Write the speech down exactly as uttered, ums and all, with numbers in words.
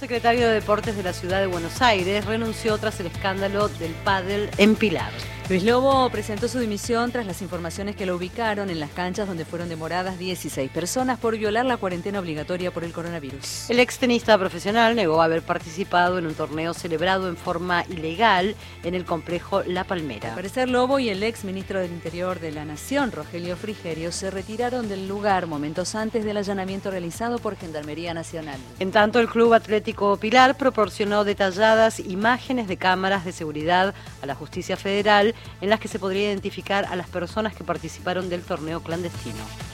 Secretario de Deportes de la Ciudad de Buenos Aires renunció tras el escándalo del pádel en Pilar. Luis Lobo presentó su dimisión tras las informaciones que lo ubicaron en las canchas donde fueron demoradas dieciséis personas por violar la cuarentena obligatoria por el coronavirus. El extenista profesional negó haber participado en un torneo celebrado en forma ilegal en el complejo La Palmera. Al parecer, Lobo y el ex ministro del Interior de la Nación, Rogelio Frigerio, se retiraron del lugar momentos antes del allanamiento realizado por Gendarmería Nacional. En tanto, el Club Atlético Pilar proporcionó detalladas imágenes de cámaras de seguridad a la Justicia Federal en las que se podría identificar a las personas que participaron del torneo clandestino.